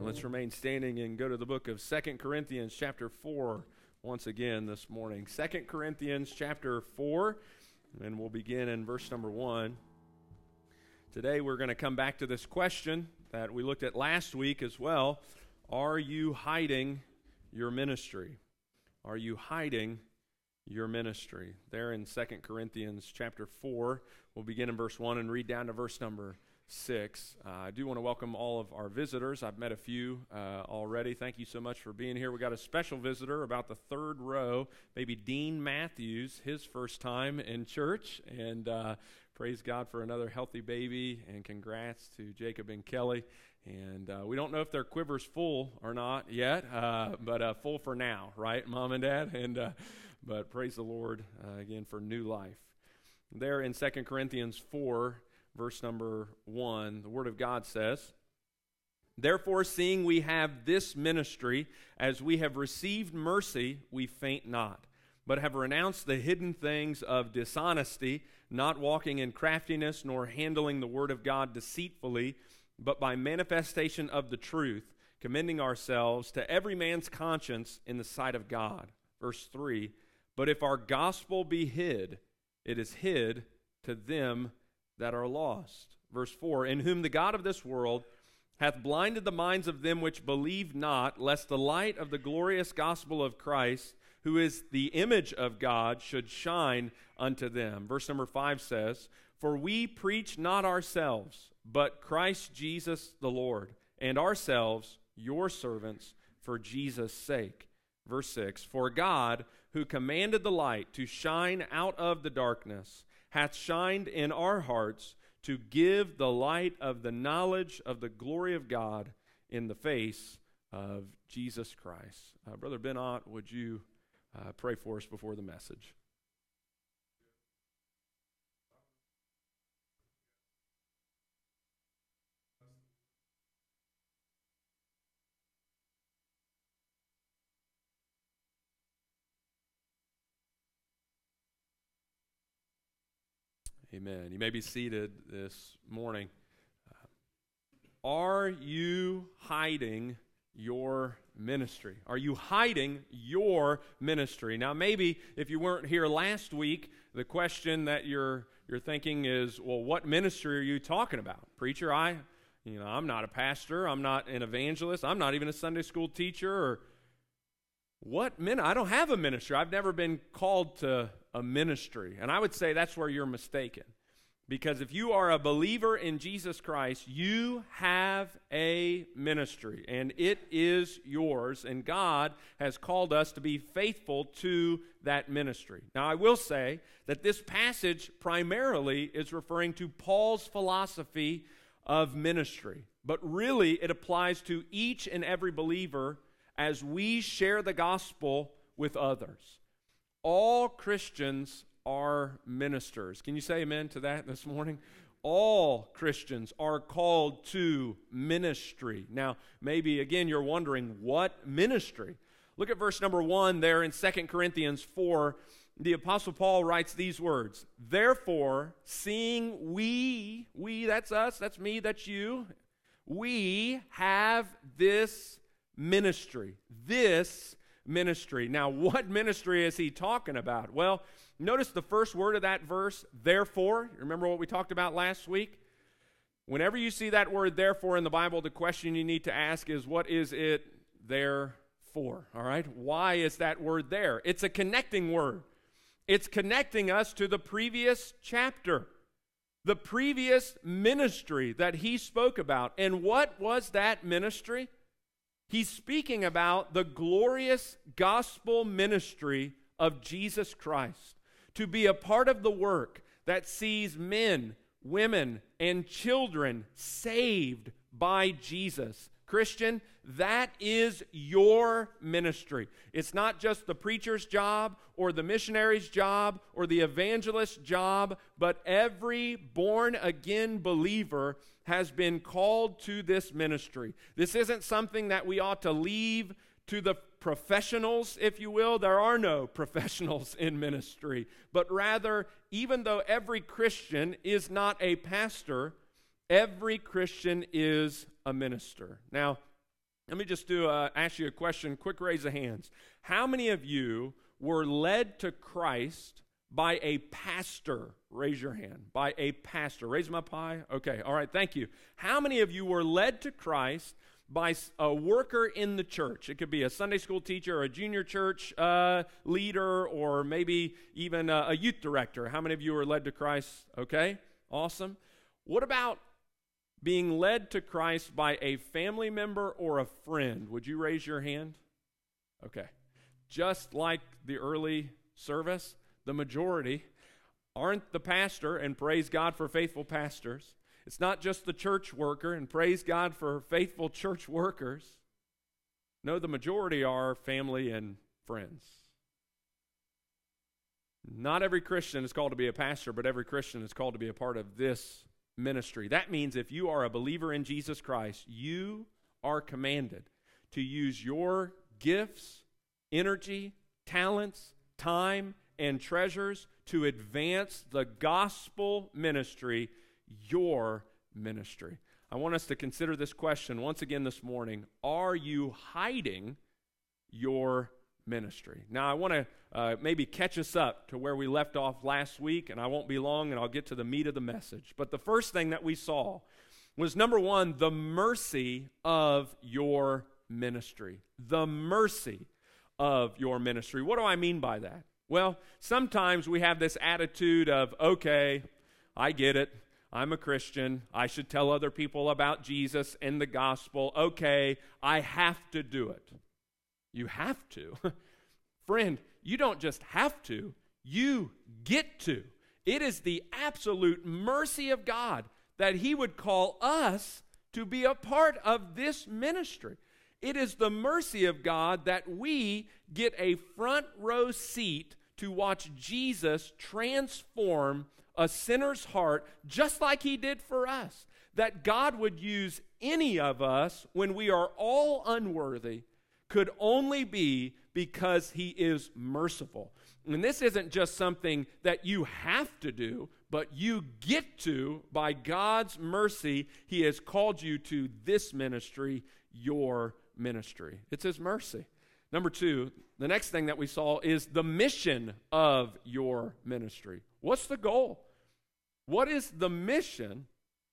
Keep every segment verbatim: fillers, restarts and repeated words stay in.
Let's remain standing and go to the book of Second Corinthians chapter four once again this morning. Second Corinthians chapter four, and we'll begin in verse number one. Today we're going to come back to this question that we looked at last week as well. Are you hiding your ministry? Are you hiding your ministry? There in Second Corinthians chapter four, we'll begin in verse one and read down to verse number six. Uh, I do want to welcome all of our visitors. I've met a few uh, already. Thank you so much for being here. We got a special visitor about the third row, maybe Dean Matthews, his first time in church, and uh, praise God for another healthy baby, and congrats to Jacob and Kelly. And uh, we don't know if their quiver's full or not yet, uh, but uh, full for now, right, Mom and Dad? And uh, but praise the Lord uh, again for new life. There in Second Corinthians four, verse number one, the Word of God says, "Therefore, seeing we have this ministry, as we have received mercy, we faint not, but have renounced the hidden things of dishonesty, not walking in craftiness, nor handling the Word of God deceitfully, but by manifestation of the truth, commending ourselves to every man's conscience in the sight of God." Verse three, "But if our gospel be hid, it is hid to them that are lost." Verse four, "In whom the God of this world hath blinded the minds of them which believe not, lest the light of the glorious gospel of Christ, who is the image of God, should shine unto them." Verse number five says, "For we preach not ourselves, but Christ Jesus the Lord, and ourselves your servants for Jesus' sake." Verse six, "For God, who commanded the light to shine out of the darkness, hath shined in our hearts to give the light of the knowledge of the glory of God in the face of Jesus Christ." Uh, Brother Benot, would you uh, pray for us before the message? Amen. You may be seated this morning. Uh, are you hiding your ministry? Are you hiding your ministry? Now, maybe if you weren't here last week, the question that you're you're thinking is, well, what ministry are you talking about? Preacher, I, you know, I'm not a pastor. I'm not an evangelist. I'm not even a Sunday school teacher. Or what min? I don't have a ministry. I've never been called to a ministry. And I would say that's where you're mistaken. Because if you are a believer in Jesus Christ, you have a ministry, and it is yours, and God has called us to be faithful to that ministry. Now, I will say that this passage primarily is referring to Paul's philosophy of ministry, but really it applies to each and every believer as we share the gospel with others. All Christians are ministers. Can you say amen to that this morning? All Christians are called to ministry. Now, maybe again you're wondering, what ministry? Look at verse number one there in Second Corinthians four. The Apostle Paul writes these words, "Therefore, seeing we, we, that's us, that's me, that's you, we have this ministry." This ministry. Now, what ministry is he talking about? Well, notice the first word of that verse, therefore. Remember what we talked about last week? Whenever you see that word therefore in the Bible, the question you need to ask is, what is it there for? All right? Why is that word there? It's a connecting word. It's connecting us to the previous chapter, the previous ministry that he spoke about. And what was that ministry? He's speaking about the glorious gospel ministry of Jesus Christ, to be a part of the work that sees men, women, and children saved by Jesus. Christian, that is your ministry. It's not just the preacher's job or the missionary's job or the evangelist's job, but every born-again believer has been called to this ministry. This isn't something that we ought to leave to the professionals, if you will. There are no professionals in ministry, but rather, even though every Christian is not a pastor, every Christian is a minister. Now, Let me just do a, ask you a question, quick raise of hands. How many of you were led to Christ by a pastor? Raise your hand. By a pastor. Raise my pie. Okay, all right, thank you. How many of you were led to Christ by a worker in the church? It could be a Sunday school teacher or a junior church uh, leader or maybe even a, a youth director. How many of you were led to Christ? Okay, awesome. What about being led to Christ by a family member or a friend? Would you raise your hand? Okay. Just like the early service, the majority aren't the pastor, and praise God for faithful pastors. It's not just the church worker, and praise God for faithful church workers. No, the majority are family and friends. Not every Christian is called to be a pastor, but every Christian is called to be a part of this ministry. That means if you are a believer in Jesus Christ, you are commanded to use your gifts, energy, talents, time, and treasures to advance the gospel ministry, your ministry. I want us to consider this question once again this morning. Are you hiding your ministry? Now, I want to uh, maybe catch us up to where we left off last week, and I won't be long, and I'll get to the meat of the message. But the first thing that we saw was, number one, the mercy of your ministry. The mercy of your ministry. What do I mean by that? Well, sometimes we have this attitude of, okay, I get it. I'm a Christian. I should tell other people about Jesus and the gospel. Okay, I have to do it. You have to. Friend, you don't just have to, you get to. It is the absolute mercy of God that He would call us to be a part of this ministry. It is the mercy of God that we get a front row seat to watch Jesus transform a sinner's heart just like He did for us. That God would use any of us when we are all unworthy could only be because He is merciful. And this isn't just something that you have to do, but you get to by God's mercy. He has called you to this ministry, your ministry. It's His mercy. Number two, the next thing that we saw is the mission of your ministry. What's the goal? What is the mission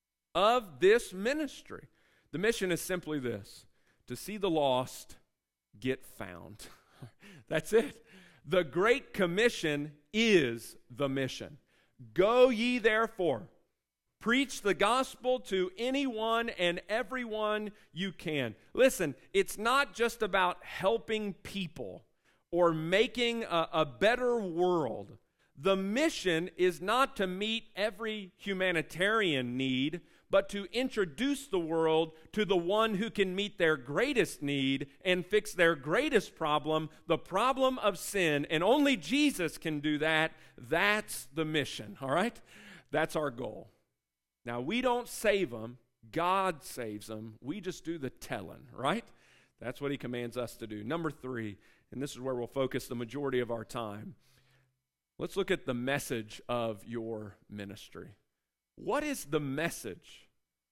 of this ministry? The mission is simply this: to see the lost get found. That's it. The Great Commission is the mission. Go ye therefore, preach the gospel to anyone and everyone you can. Listen, it's not just about helping people or making a, a better world. The mission is not to meet every humanitarian need, but to introduce the world to the one who can meet their greatest need and fix their greatest problem, the problem of sin. And only Jesus can do that. That's the mission, all right? That's our goal. Now, we don't save them. God saves them. We just do the telling, right? That's what He commands us to do. Number three, and this is where we'll focus the majority of our time. Let's look at the message of your ministry. What is the message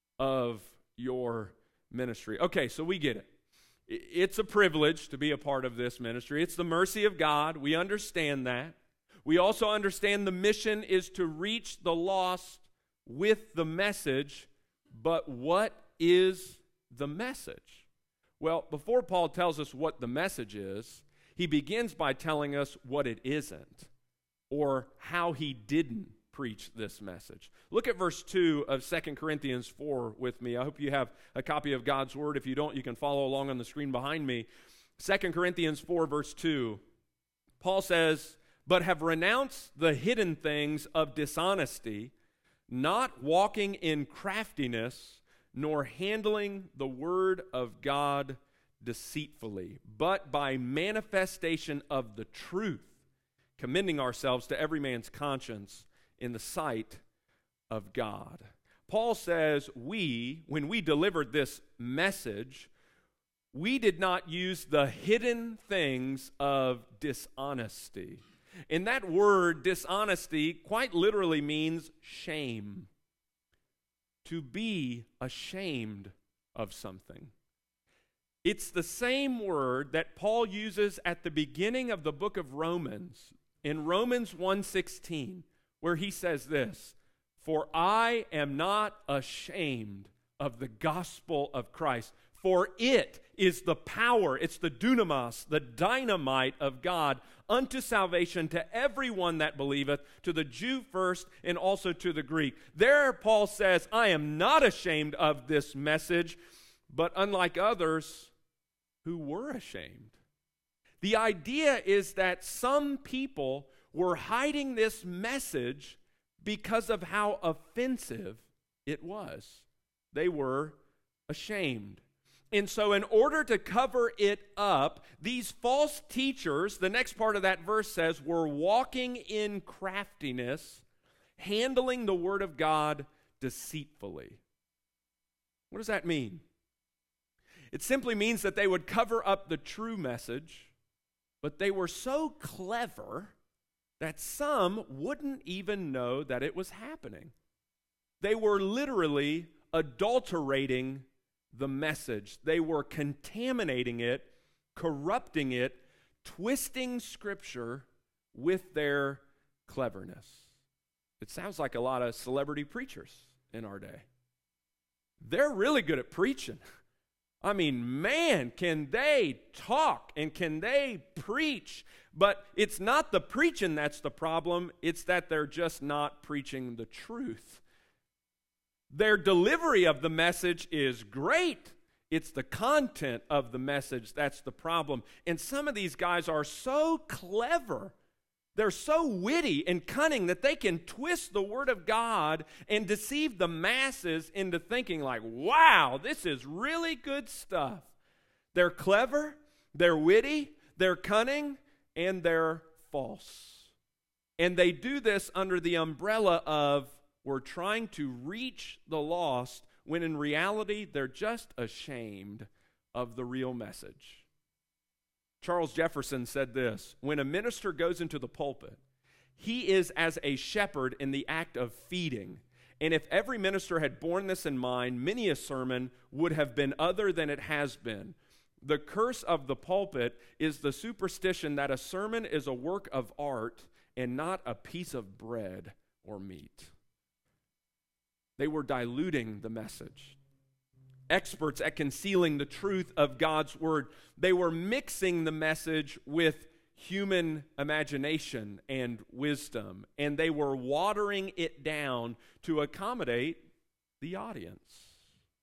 of your ministry? Okay, so we get it. It's a privilege to be a part of this ministry. It's the mercy of God. We understand that. We also understand the mission is to reach the lost with the message. But what is the message? Well, before Paul tells us what the message is, he begins by telling us what it isn't, or how he didn't preach this message. Look at verse two of Second Corinthians four with me. I hope you have a copy of God's Word. If you don't, you can follow along on the screen behind me. Second Corinthians four, verse two. Paul says, "But have renounced the hidden things of dishonesty, not walking in craftiness, nor handling the word of God deceitfully, but by manifestation of the truth, commending ourselves to every man's conscience in the sight of God." Paul says we, when we delivered this message, we did not use the hidden things of dishonesty. And that word, dishonesty, quite literally means shame. To be ashamed of something. It's the same word that Paul uses at the beginning of the book of Romans, in Romans one sixteen, where he says this, "For I am not ashamed of the gospel of Christ, for it is the power," it's the dunamis, the dynamite of God, "unto salvation to everyone that believeth, to the Jew first and also to the Greek." There Paul says, I am not ashamed of this message, but unlike others who were ashamed. The idea is that some people were hiding this message because of how offensive it was. They were ashamed. And so in order to cover it up, these false teachers, the next part of that verse says, were walking in craftiness, handling the word of God deceitfully. What does that mean? It simply means that they would cover up the true message, but they were so clever that some wouldn't even know that it was happening. They were literally adulterating the message. They were contaminating it, corrupting it, twisting Scripture with their cleverness. It sounds like a lot of celebrity preachers in our day. They're really good at preaching. I mean, man, can they talk and can they preach? But it's not the preaching that's the problem. It's that they're just not preaching the truth. Their delivery of the message is great. It's the content of the message that's the problem. And some of these guys are so clever. They're so witty and cunning that they can twist the Word of God and deceive the masses into thinking like, wow, this is really good stuff. They're clever, they're witty, they're cunning, and they're false. And they do this under the umbrella of we're trying to reach the lost, when in reality they're just ashamed of the real message. Charles Jefferson said this, "When a minister goes into the pulpit, he is as a shepherd in the act of feeding. And if every minister had borne this in mind, many a sermon would have been other than it has been. The curse of the pulpit is the superstition that a sermon is a work of art and not a piece of bread or meat." They were diluting the message. Experts at concealing the truth of God's word. They were mixing the message with human imagination and wisdom, and they were watering it down to accommodate the audience.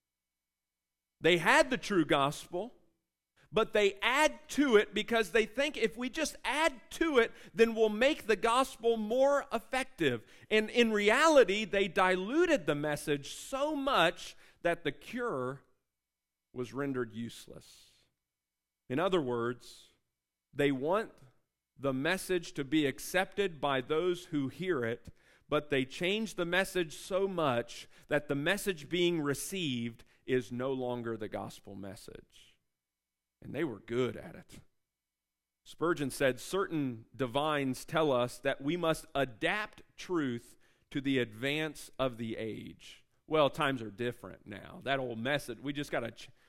They had the true gospel, but they add to it because they think if we just add to it, then we'll make the gospel more effective. And in reality, they diluted the message so much that the cure was rendered useless. In other words, they want the message to be accepted by those who hear it, but they change the message so much that the message being received is no longer the gospel message. And they were good at it. Spurgeon said, "Certain divines tell us that we must adapt truth to the advance of the age." Well, times are different now. That old message, we just got to... Ch-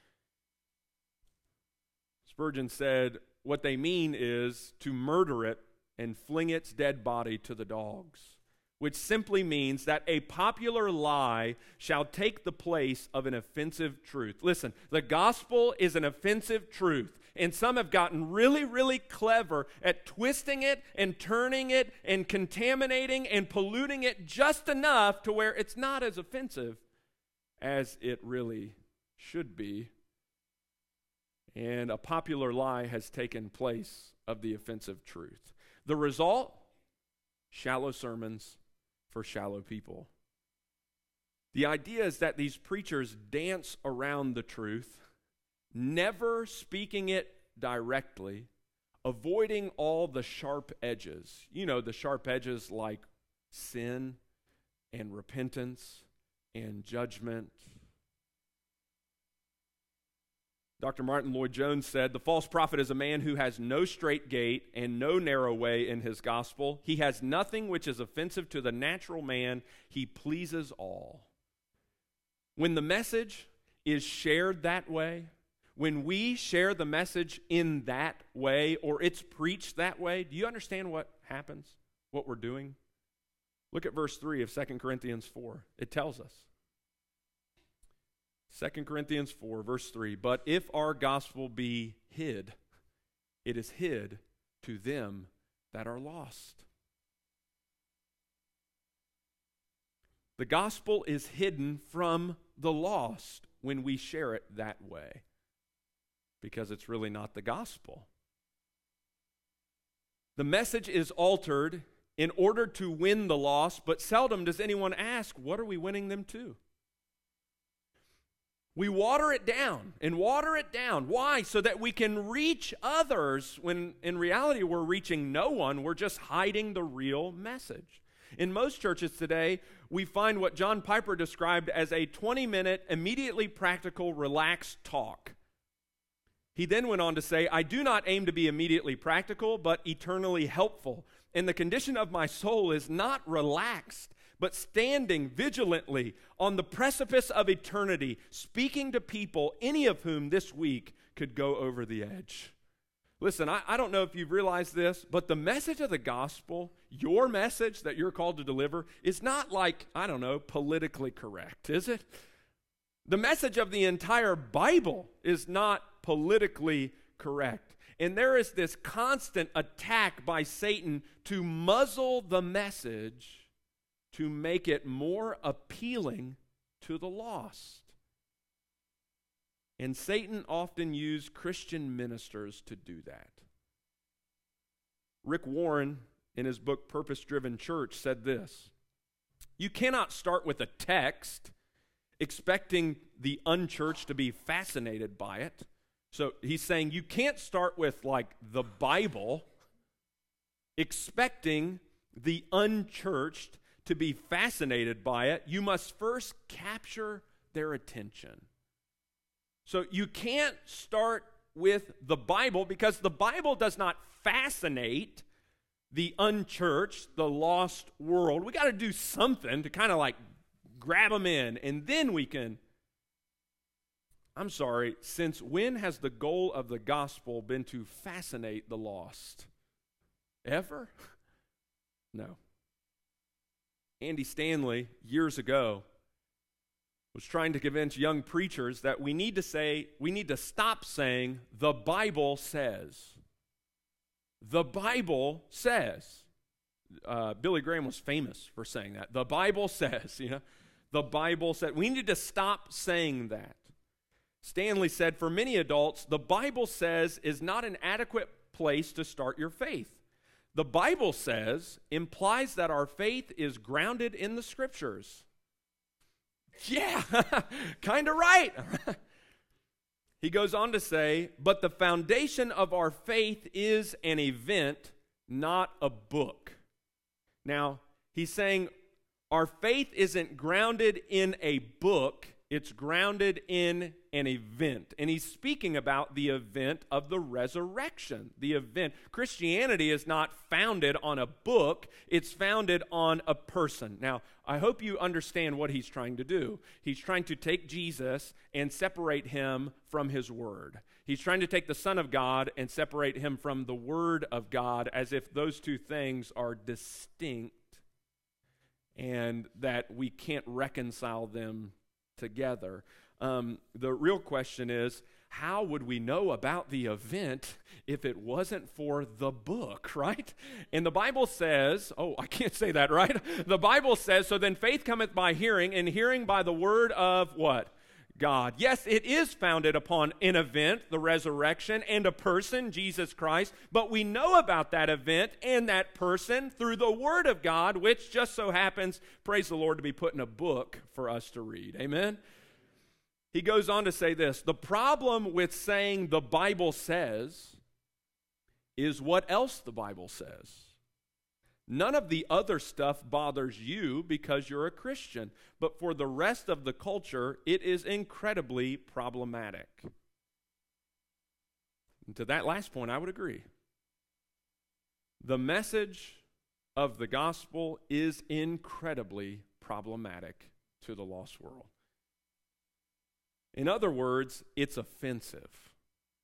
Spurgeon said, what they mean is to murder it and fling its dead body to the dogs, which simply means that a popular lie shall take the place of an offensive truth. Listen, the gospel is an offensive truth, and some have gotten really, really clever at twisting it and turning it and contaminating and polluting it just enough to where it's not as offensive as it really should be. And a popular lie has taken place of the offensive truth. The result? Shallow sermons for shallow people. The idea is that these preachers dance around the truth, never speaking it directly, avoiding all the sharp edges. You know, the sharp edges like sin and repentance and judgment. Doctor Martin Lloyd-Jones said, "The false prophet is a man who has no straight gate and no narrow way in his gospel. He has nothing which is offensive to the natural man. He pleases all." When the message is shared that way, when we share the message in that way, or it's preached that way, do you understand what happens, what we're doing? Look at verse three of Second Corinthians four. It tells us. Second Corinthians four, verse three, but if our gospel be hid, it is hid to them that are lost. The gospel is hidden from the lost when we share it that way, because it's really not the gospel. The message is altered in order to win the lost, but seldom does anyone ask, what are we winning them to? We water it down and water it down. Why? So that we can reach others, when in reality we're reaching no one. We're just hiding the real message. In most churches today, we find what John Piper described as a twenty-minute, immediately practical, relaxed talk. He then went on to say, I do not aim to be immediately practical, but eternally helpful. And the condition of my soul is not relaxed, but standing vigilantly on the precipice of eternity, speaking to people, any of whom this week could go over the edge. Listen, I, I don't know if you've realized this, but the message of the gospel, your message that you're called to deliver, is not like, I don't know, politically correct, is it? The message of the entire Bible is not politically correct. And there is this constant attack by Satan to muzzle the message to make it more appealing to the lost. And Satan often used Christian ministers to do that. Rick Warren, in his book Purpose Driven Church, said this: you cannot start with a text expecting the unchurched to be fascinated by it. So he's saying you can't start with like the Bible expecting the unchurched to be fascinated by it. You must first capture their attention. So you can't start with the Bible because the Bible does not fascinate the unchurched, the lost world. We got to do something to kind of like grab them in, and then we can. I'm sorry, since when has the goal of the gospel been to fascinate the lost? Ever? No. Andy Stanley, years ago, was trying to convince young preachers that we need to say, we need to stop saying, the Bible says. The Bible says. Uh, Billy Graham was famous for saying that. The Bible says, you know. The Bible said. We need to stop saying that. Stanley said, for many adults, the Bible says is not an adequate place to start your faith. The Bible says implies that our faith is grounded in the Scriptures. Yeah, kind of right. He goes on to say, but the foundation of our faith is an event, not a book. Now, he's saying our faith isn't grounded in a book, it's grounded in an event. And he's speaking about the event of the resurrection. The event. Christianity is not founded on a book, it's founded on a person. Now, I hope you understand what he's trying to do. He's trying to take Jesus and separate him from his word. He's trying to take the Son of God and separate him from the Word of God, as if those two things are distinct and that we can't reconcile them together. Um, the real question is, how would we know about the event if it wasn't for the book, right? And the Bible says, oh, I can't say that, right? The Bible says, so then faith cometh by hearing, and hearing by the word of what? God. Yes, it is founded upon an event, the resurrection, and a person, Jesus Christ, but we know about that event and that person through the Word of God, which just so happens, praise the Lord, to be put in a book for us to read. Amen? He goes on to say this: the problem with saying the Bible says is what else the Bible says. None of the other stuff bothers you because you're a Christian, but for the rest of the culture, it is incredibly problematic. And to that last point, I would agree. The message of the gospel is incredibly problematic to the lost world. In other words, it's offensive.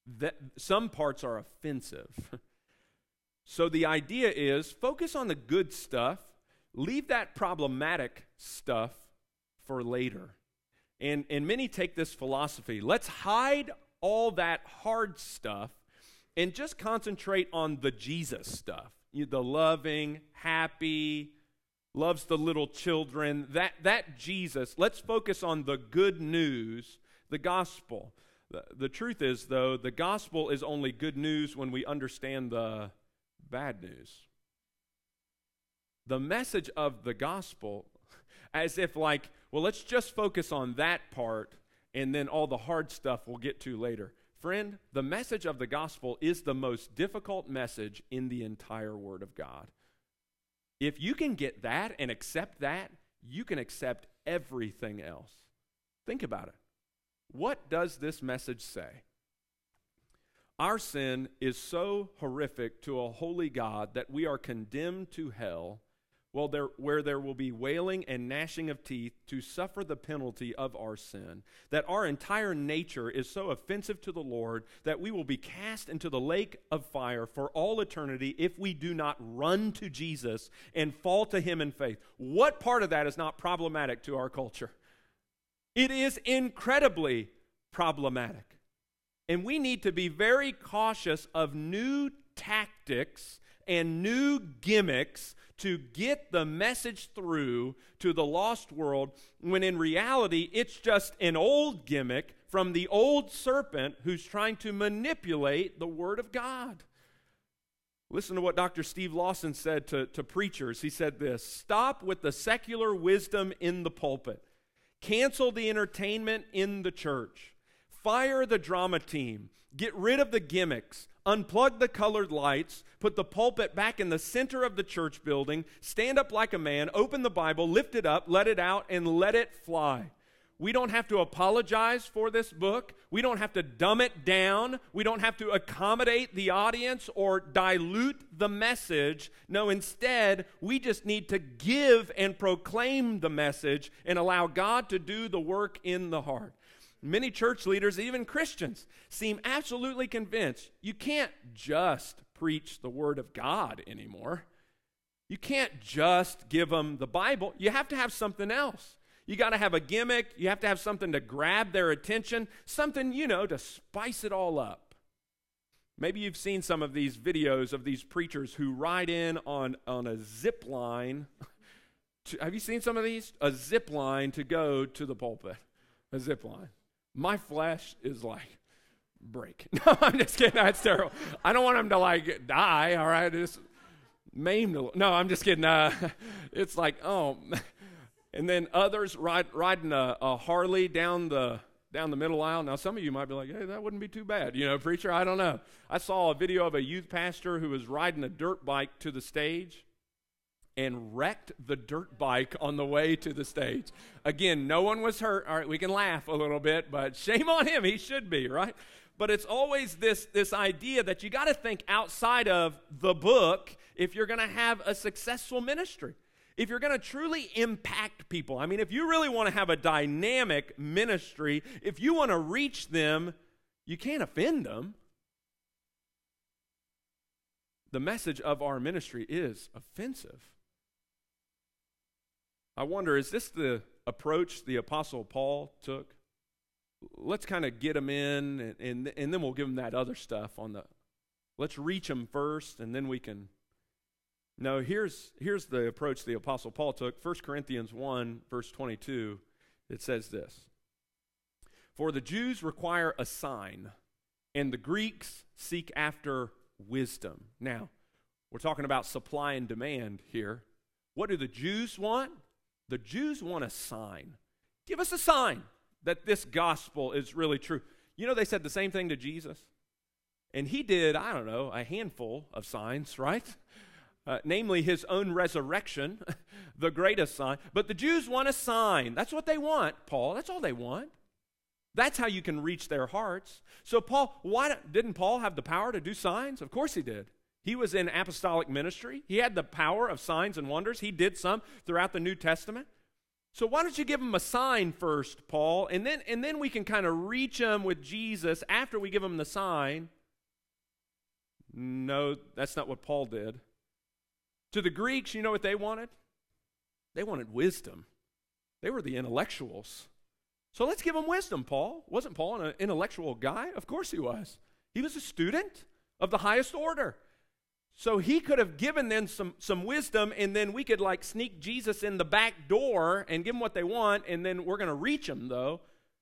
that some parts are offensive. So the idea is focus on the good stuff, leave that problematic stuff for later. And, and many take this philosophy. Let's hide all that hard stuff and just concentrate on the Jesus stuff. You, the loving, happy, loves the little children, that, that Jesus. Let's focus on the good news, the gospel. The, the truth is, though, the gospel is only good news when we understand the bad news. The message of the gospel, as if like, well, let's just focus on that part, and then all the hard stuff we'll get to later. Friend, the message of the gospel is the most difficult message in the entire Word of God. If you can get that and accept that, you can accept everything else. Think about it. What does this message say? Our sin is so horrific to a holy God that we are condemned to hell, well, there, where there will be wailing and gnashing of teeth to suffer the penalty of our sin, that our entire nature is so offensive to the Lord that we will be cast into the lake of fire for all eternity if we do not run to Jesus and fall to Him in faith. What part of that is not problematic to our culture? It is incredibly problematic. And we need to be very cautious of new tactics and new gimmicks to get the message through to the lost world, when in reality it's just an old gimmick from the old serpent who's trying to manipulate the Word of God. Listen to what Doctor Steve Lawson said to, to preachers. He said this: stop with the secular wisdom in the pulpit. Cancel the entertainment in the church. Fire the drama team. Get rid of the gimmicks. Unplug the colored lights, put the pulpit back in the center of the church building, stand up like a man, open the Bible, lift it up, let it out, and let it fly. We don't have to apologize for this book. We don't have to dumb it down. We don't have to accommodate the audience or dilute the message. No, instead, we just need to give and proclaim the message and allow God to do the work in the heart. Many church leaders, even Christians, seem absolutely convinced you can't just preach the Word of God anymore. You can't just give them the Bible. You have to have something else. You got to have a gimmick. You have to have something to grab their attention, something, you know, to spice it all up. Maybe you've seen some of these videos of these preachers who ride in on, on a zip line. To, have you seen some of these? A zip line to go to the pulpit. A zip line. My flesh is like, break. No, I'm just kidding. That's terrible. I don't want them to like die, all right? Just maim the, no, I'm just kidding. Uh, it's like, oh. And then others ride, riding a, a Harley down the down the middle aisle. Now, some of you might be like, hey, that wouldn't be too bad. You know, preacher, I don't know. I saw a video of a youth pastor who was riding a dirt bike to the stage and wrecked the dirt bike on the way to the stage. Again, no one was hurt. All right, we can laugh a little bit, but shame on him. He should be, right? But it's always this, this idea that you got to think outside of the book if you're going to have a successful ministry. If you're going to truly impact people. I mean, if you really want to have a dynamic ministry, if you want to reach them, you can't offend them. The message of our ministry is offensive. I wonder, is this the approach the Apostle Paul took? Let's kind of get them in, and, and, and then we'll give them that other stuff on the, let's reach them first, and then we can. No, here's, here's the approach the Apostle Paul took. First Corinthians one, verse twenty-two, it says this: for the Jews require a sign, and the Greeks seek after wisdom. Now, we're talking about supply and demand here. What do the Jews want? The Jews want a sign. Give us a sign that this gospel is really true. You know, they said the same thing to Jesus. And he did, I don't know, a handful of signs, right? Uh, namely his own resurrection, the greatest sign. But the Jews want a sign. That's what they want, Paul. That's all they want. That's how you can reach their hearts. So Paul, why didn't Paul have the power to do signs? Of course he did. He was in apostolic ministry. He had the power of signs and wonders. He did some throughout the New Testament. So why don't you give them a sign first, Paul, and then, and then we can kind of reach them with Jesus after we give them the sign. No, that's not what Paul did. To the Greeks, you know what they wanted? They wanted wisdom. They were the intellectuals. So let's give them wisdom, Paul. Wasn't Paul an intellectual guy? Of course he was. He was a student of the highest order. So he could have given them some, some wisdom, and then we could like sneak Jesus in the back door and give them what they want, and then we're going to reach them, though.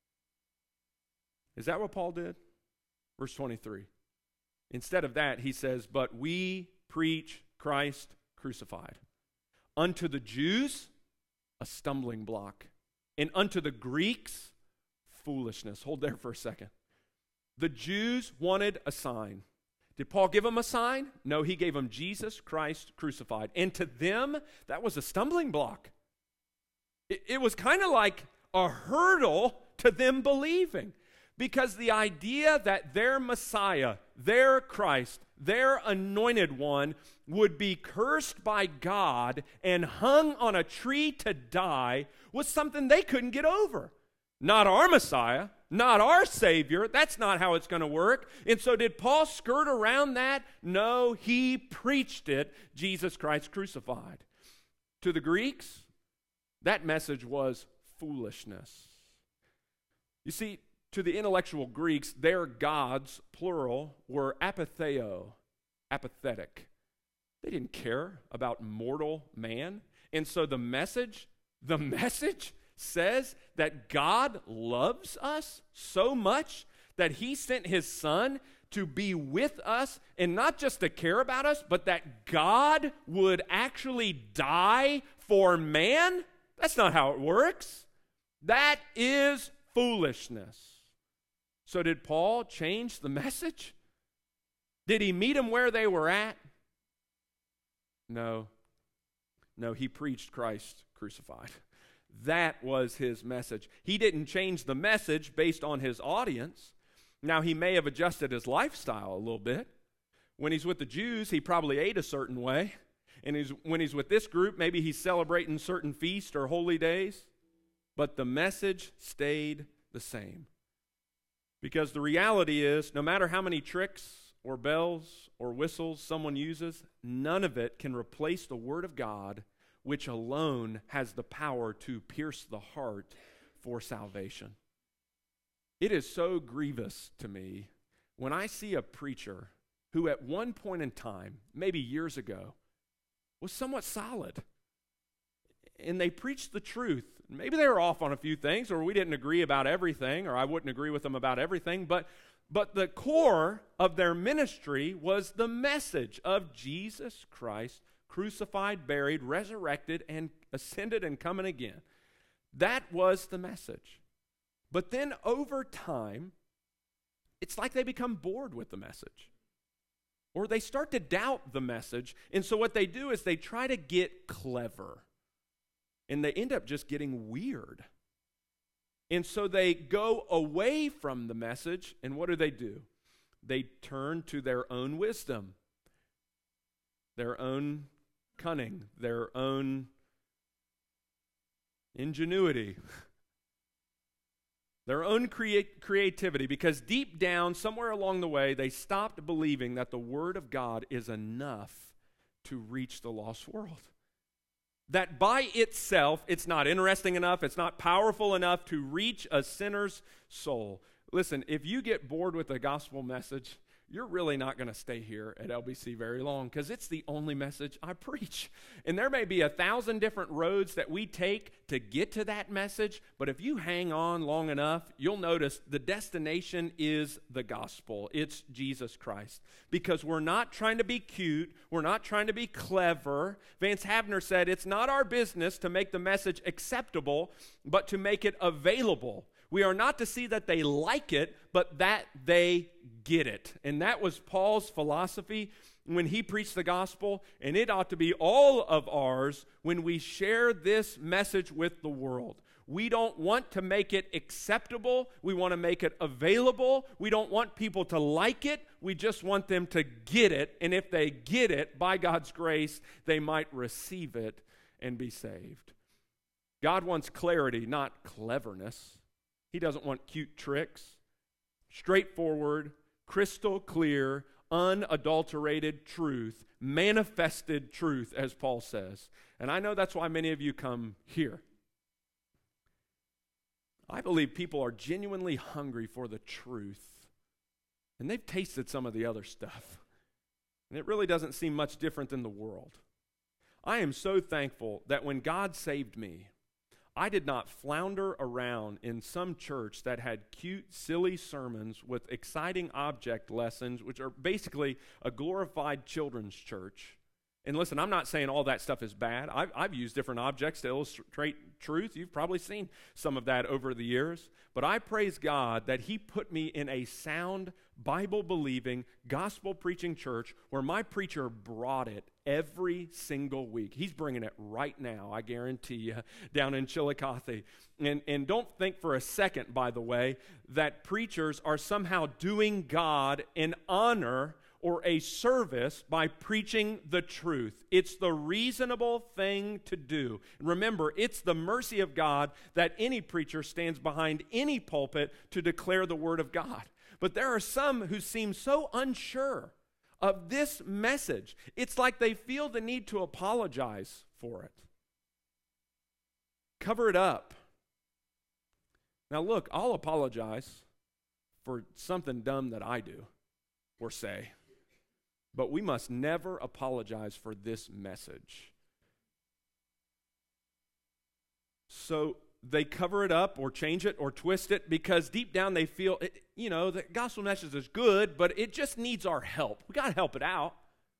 Is that what Paul did? Verse twenty-three. Instead of that, he says, but we preach Christ crucified. Unto the Jews, a stumbling block, and unto the Greeks, foolishness. Hold there for a second. The Jews wanted a sign. Did Paul give them a sign? No, he gave them Jesus Christ crucified. And to them, that was a stumbling block. It, it was kind of like a hurdle to them believing. Because the idea that their Messiah, their Christ, their anointed one would be cursed by God and hung on a tree to die was something they couldn't get over. Not our Messiah, not our Savior. That's not how it's going to work. And so did Paul skirt around that? No, he preached it, Jesus Christ crucified. To the Greeks, that message was foolishness. You see, to the intellectual Greeks, their gods, plural, were apatheo, apathetic. They didn't care about mortal man. And so the message, the message says that God loves us so much that he sent his son to be with us, and not just to care about us, but that God would actually die for man. That's not how it works. That is foolishness. So did Paul change the message? Did he meet them where they were at? No. No, he preached Christ crucified. That was his message. He didn't change the message based on his audience. Now, he may have adjusted his lifestyle a little bit. When he's with the Jews, he probably ate a certain way. And he's, when he's with this group, maybe he's celebrating certain feasts or holy days. But the message stayed the same. Because the reality is, no matter how many tricks or bells or whistles someone uses, none of it can replace the Word of God, which alone has the power to pierce the heart for salvation. It is so grievous to me when I see a preacher who at one point in time, maybe years ago, was somewhat solid. And they preached the truth. Maybe they were off on a few things, or we didn't agree about everything, or I wouldn't agree with them about everything, but, but the core of their ministry was the message of Jesus Christ, crucified, buried, resurrected, and ascended and coming again. That was the message. But then over time, it's like they become bored with the message. Or they start to doubt the message. And so what they do is they try to get clever. And they end up just getting weird. And so they go away from the message, and what do they do? They turn to their own wisdom, their own cunning, their own ingenuity, their own create, creativity, because deep down, somewhere along the way, they stopped believing that the Word of God is enough to reach the lost world. That by itself, it's not interesting enough, it's not powerful enough to reach a sinner's soul. Listen, if you get bored with the gospel message, you're really not going to stay here at L B C very long, because it's the only message I preach. And there may be a thousand different roads that we take to get to that message, but if you hang on long enough, you'll notice the destination is the gospel. It's Jesus Christ. Because we're not trying to be cute, we're not trying to be clever. Vance Havner said, it's not our business to make the message acceptable, but to make it available. We are not to see that they like it, but that they get it. And that was Paul's philosophy when he preached the gospel, and it ought to be all of ours when we share this message with the world. We don't want to make it acceptable. We want to make it available. We don't want people to like it. We just want them to get it. And if they get it, by God's grace, they might receive it and be saved. God wants clarity, not cleverness. He doesn't want cute tricks. Straightforward, crystal clear, unadulterated truth, manifested truth, as Paul says. And I know that's why many of you come here. I believe people are genuinely hungry for the truth, and they've tasted some of the other stuff, and it really doesn't seem much different than the world. I am so thankful that when God saved me, I did not flounder around in some church that had cute, silly sermons with exciting object lessons, which are basically a glorified children's church. And listen, I'm not saying all that stuff is bad. I've, I've used different objects to illustrate truth. You've probably seen some of that over the years. But I praise God that He put me in a sound, Bible-believing, gospel-preaching church where my preacher brought it every single week. He's bringing it right now, I guarantee you, down in Chillicothe. And, and don't think for a second, by the way, that preachers are somehow doing God an honor or a service by preaching the truth. It's the reasonable thing to do. Remember, it's the mercy of God that any preacher stands behind any pulpit to declare the word of God. But there are some who seem so unsure of this message. It's like they feel the need to apologize for it. Cover it up. Now look, I'll apologize for something dumb that I do or say. But we must never apologize for this message. So they cover it up or change it or twist it because deep down they feel, it, you know, the gospel message is good, but it just needs our help. We got to help it out.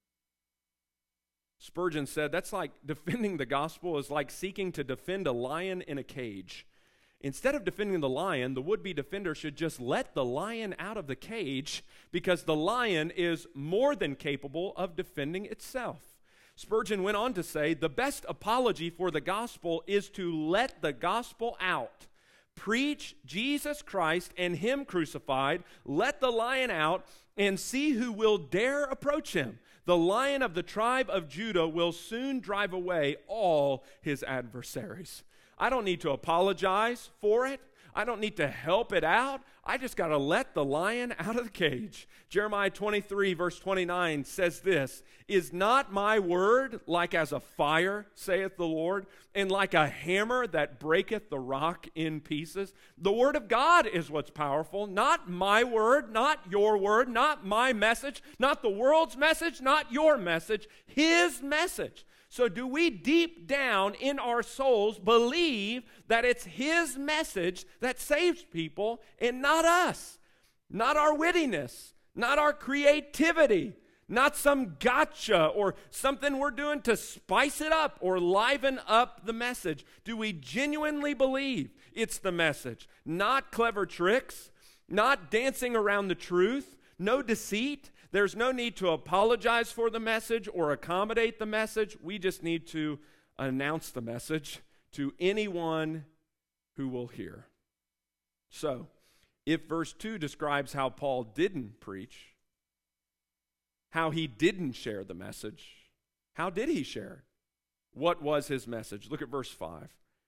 Spurgeon said, that's like defending the gospel is like seeking to defend a lion in a cage. Instead of defending the lion, the would-be defender should just let the lion out of the cage because the lion is more than capable of defending itself. Spurgeon went on to say, the best apology for the gospel is to let the gospel out. Preach Jesus Christ and Him crucified, let the lion out, and see who will dare approach Him. The Lion of the tribe of Judah will soon drive away all his adversaries. I don't need to apologize for it. I don't need to help it out. I just got to let the lion out of the cage. Jeremiah twenty-three, verse twenty-nine says this, is not my word like as a fire, saith the Lord, and like a hammer that breaketh the rock in pieces? The word of God is what's powerful, not my word, not your word, not my message, not the world's message, not your message, His message. So do we deep down in our souls believe that it's His message that saves people and not us, not our wittiness, not our creativity, not some gotcha or something we're doing to spice it up or liven up the message? Do we genuinely believe it's the message? Not clever tricks, not dancing around the truth, no deceit. There's no need to apologize for the message or accommodate the message. We just need to announce the message to anyone who will hear. So, if verse two describes how Paul didn't preach, how he didn't share the message, how did he share? What was his message? Look at verse five.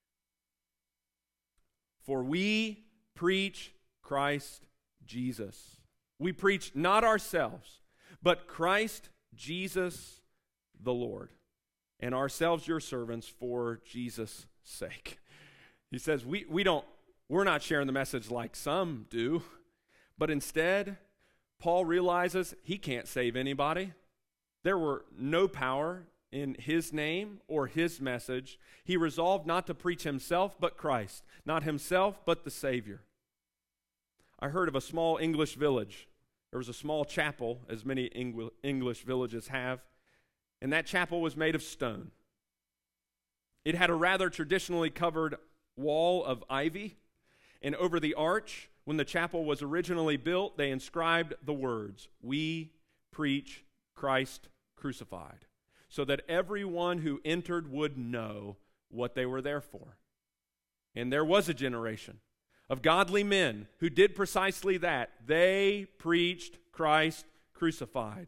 For we preach Christ Jesus. We preach not ourselves, but Christ Jesus the Lord, and ourselves your servants for Jesus' sake. He says we, we don't, we're not sharing the message like some do, but instead, Paul realizes he can't save anybody. There were no power in his name or his message. He resolved not to preach himself, but Christ, not himself, but the Savior. I heard of a small English village. There was a small chapel, as many Engl- English villages have, and that chapel was made of stone. It had a rather traditionally covered wall of ivy, and over the arch, when the chapel was originally built, they inscribed the words, "We preach Christ crucified," so that everyone who entered would know what they were there for. And there was a generation of godly men who did precisely that. They preached Christ crucified.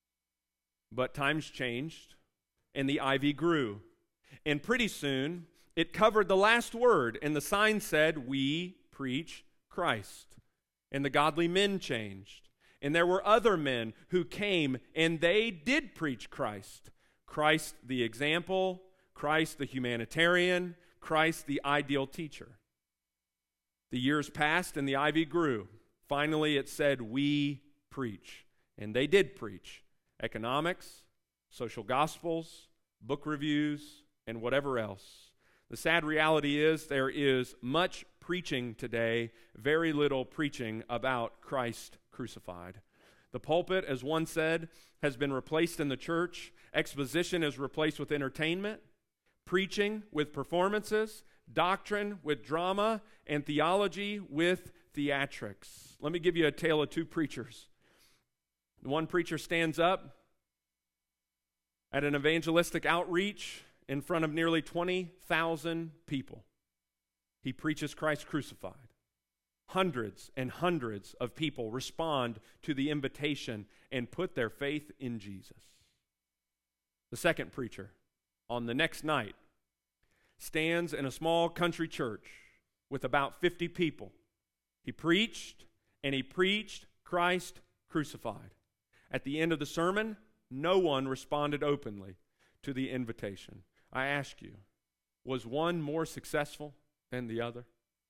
But times changed, and the ivy grew. And pretty soon, It covered the last word, and the sign said, "We preach Christ." And the godly men changed. And there were other men who came, and they did preach Christ. Christ the example, Christ the humanitarian, Christ the ideal teacher. The years passed, and the ivy grew. Finally, it said, "We preach." And they did preach economics, social gospels, book reviews, and whatever else. The sad reality is there is much preaching today, very little preaching about Christ crucified. The pulpit, as one said, has been replaced in the church. Exposition is replaced with entertainment, preaching with performances, doctrine with drama, and theology with theatrics. Let me give you a tale of two preachers. One preacher stands up at an evangelistic outreach in front of nearly twenty thousand people. He preaches Christ crucified. Hundreds and hundreds of people respond to the invitation and put their faith in Jesus. The second preacher, on the next night, stands in a small country church with about fifty people. He preached, and he preached Christ crucified. At the end of the sermon, no one responded openly to the invitation. I ask you, was one more successful than the other?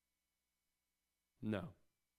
No.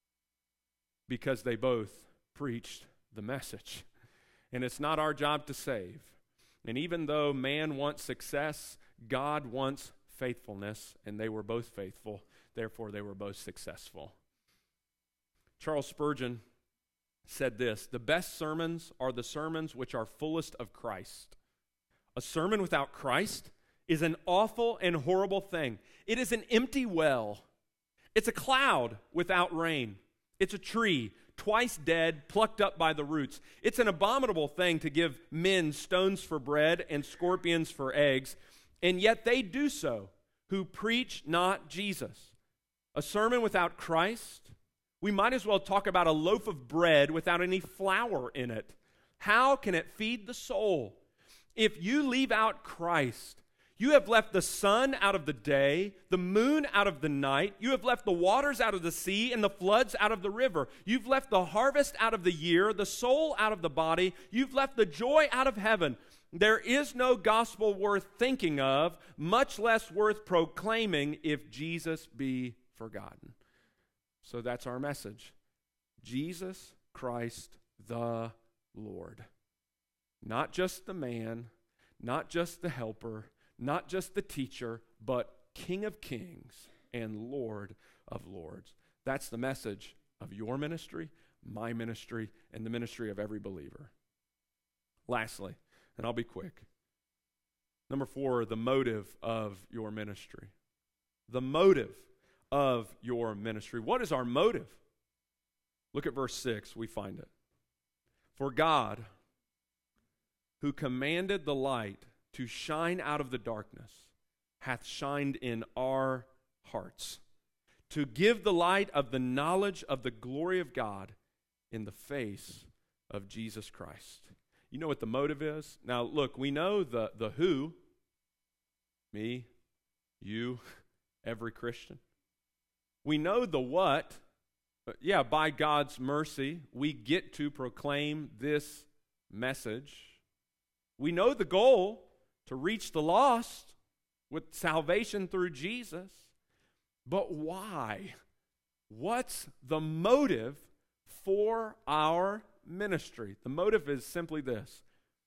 Because they both preached the message. And it's not our job to save. And even though man wants success, God wants faithfulness, and they were both faithful. Therefore, they were both successful. Charles Spurgeon said this: "The best sermons are the sermons which are fullest of Christ." A sermon without Christ is an awful and horrible thing. It is an empty well. It's a cloud without rain. It's a tree, twice dead, plucked up by the roots. It's an abominable thing to give men stones for bread and scorpions for eggs, and yet they do so, who preach not Jesus. A sermon without Christ, we might as well talk about a loaf of bread without any flour in it. How can it feed the soul? If you leave out Christ, you have left the sun out of the day, the moon out of the night. You have left the waters out of the sea and the floods out of the river. You've left the harvest out of the year, the soul out of the body. You've left the joy out of heaven. There is no gospel worth thinking of, much less worth proclaiming, if Jesus be forgotten. So that's our message. Jesus Christ the Lord. Not just the man, not just the helper, not just the teacher, but King of Kings and Lord of Lords. That's the message of your ministry, my ministry, and the ministry of every believer. Lastly, and I'll be quick, number four, the motive of your ministry. The motive of your ministry. What is our motive? Look at verse six, we find it. For God, who commanded the light to shine out of the darkness, hath shined in our hearts, to give the light of the knowledge of the glory of God in the face of Jesus Christ. You know what the motive is? Now, look, we know the, the who, me, you, every Christian. We know the what. Yeah, by God's mercy, we get to proclaim this message. We know the goal, to reach the lost with salvation through Jesus. But why? What's the motive for our ministry? The motive is simply this: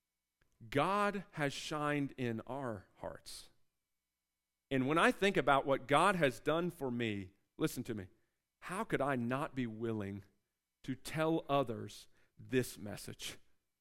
God has shined in our hearts. And when I think about what God has done for me, listen to me, how could I not be willing to tell others this message?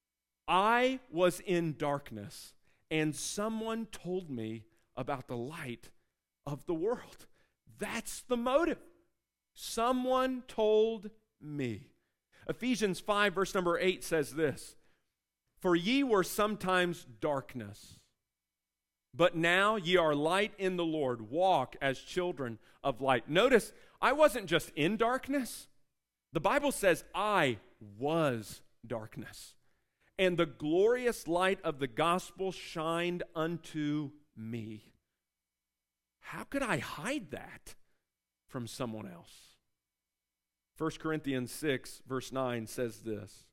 I was in darkness, and someone told me about the light of the world. That's the motive. Someone told me. Ephesians five, verse number eight says this: For ye were sometimes darkness, but now ye are light in the Lord. Walk as children of light. Notice, I wasn't just in darkness. The Bible says I was darkness, and the glorious light of the gospel shined unto me. how could I hide that from someone else? First Corinthians six, verse nine says this,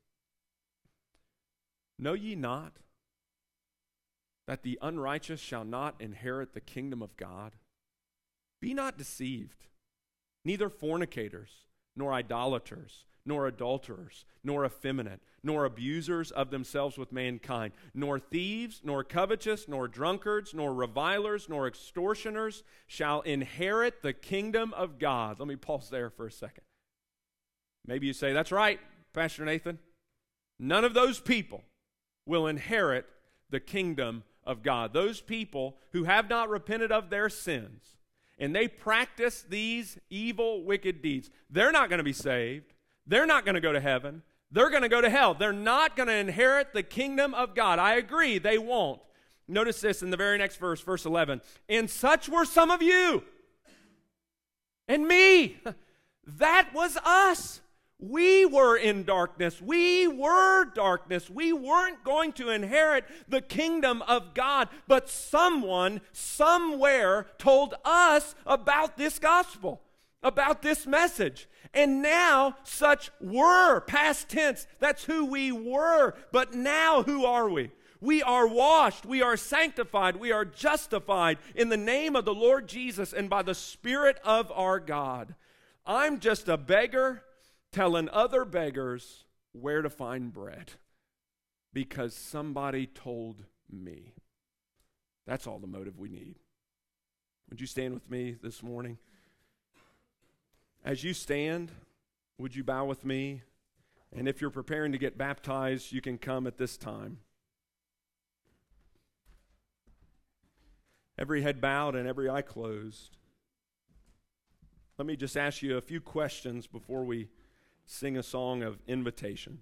know ye not that the unrighteous shall not inherit the kingdom of God? Be not deceived, neither fornicators, nor idolaters, nor adulterers, nor effeminate, nor abusers of themselves with mankind, nor thieves, nor covetous, nor drunkards, nor revilers, nor extortioners shall inherit the kingdom of God. Let me pause there for a second. Maybe you say, that's right, Pastor Nathan. None of those people will inherit the kingdom of God. Those people who have not repented of their sins and they practice these evil, wicked deeds, they're not going to be saved. They're not going to go to heaven. They're going to go to hell. They're not going to inherit the kingdom of God. I agree, they won't. Notice this in the very next verse, verse eleven. And such were some of you and me. That was us. We were in darkness. We were darkness. We weren't going to inherit the kingdom of God, but someone, somewhere, told us about this gospel, about this message. And now, such were, past tense, that's who we were. But now, who are we? We are washed, we are sanctified, we are justified in the name of the Lord Jesus and by the Spirit of our God. I'm just a beggar telling other beggars where to find bread because somebody told me. That's all the motive we need. Would you stand with me this morning? As you stand, would you bow with me? And if you're preparing to get baptized, you can come at this time. Every head bowed and every eye closed. Let me just ask you a few questions before we sing a song of invitation.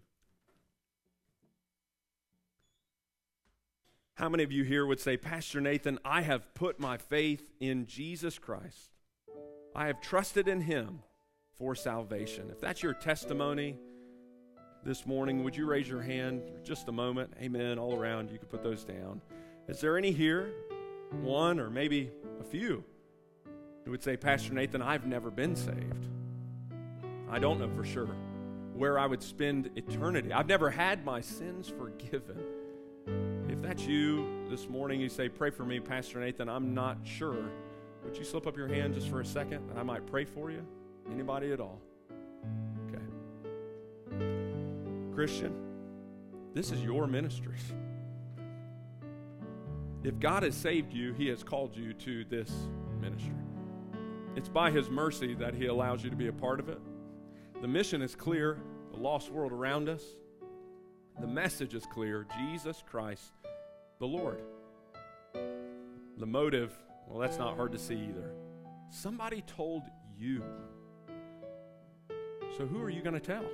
How many of you here would say, Pastor Nathan, I have put my faith in Jesus Christ. I have trusted in Him for salvation. If that's your testimony this morning, would you raise your hand for just a moment? Amen. All around, you can put those down. Is there any here, one or maybe a few, who would say, Pastor Nathan, I've never been saved. I don't know for sure where I would spend eternity. I've never had my sins forgiven. If that's you this morning, you say, pray for me, Pastor Nathan, I'm not sure. Would you slip up your hand just for a second and I might pray for you? Anybody at all? Okay. Christian, this is your ministry. If God has saved you, He has called you to this ministry. It's by His mercy that He allows you to be a part of it. The mission is clear, the lost world around us. The message is clear, Jesus Christ, the Lord. The motive, well, that's not hard to see either. Somebody told you. So who are you going to tell?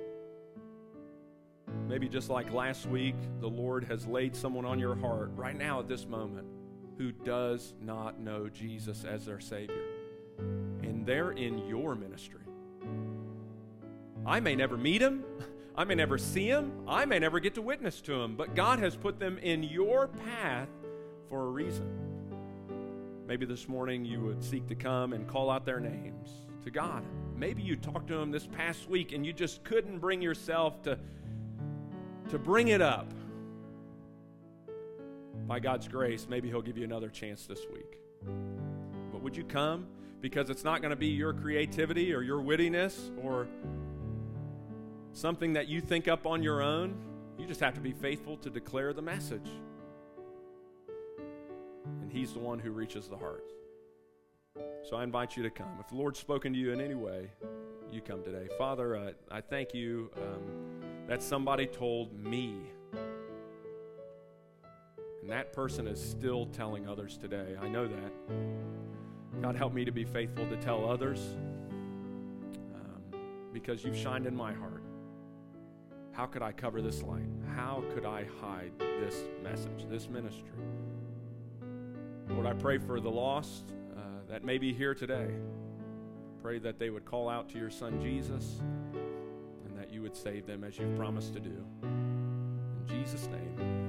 Maybe just like last week, the Lord has laid someone on your heart right now at this moment who does not know Jesus as their Savior. And they're in your ministry. I may never meet him. I may never see him. I may never get to witness to him. But God has put them in your path for a reason. Maybe this morning you would seek to come and call out their names to God. Maybe you talked to them this past week and you just couldn't bring yourself to, to bring it up. By God's grace, maybe He'll give you another chance this week. But would you come? Because it's not going to be your creativity or your wittiness or something that you think up on your own. You just have to be faithful to declare the message. And He's the one who reaches the hearts. So I invite you to come. If the Lord's spoken to you in any way, you come today. Father, uh, I thank you um, that somebody told me. And that person is still telling others today. I know that. God, help me to be faithful to tell others um, because you've shined in my heart. How could I cover this light? How could I hide this message, this ministry? Lord, I pray for the lost uh, that may be here today. Pray that they would call out to your Son Jesus and that you would save them as you've promised to do. In Jesus' name.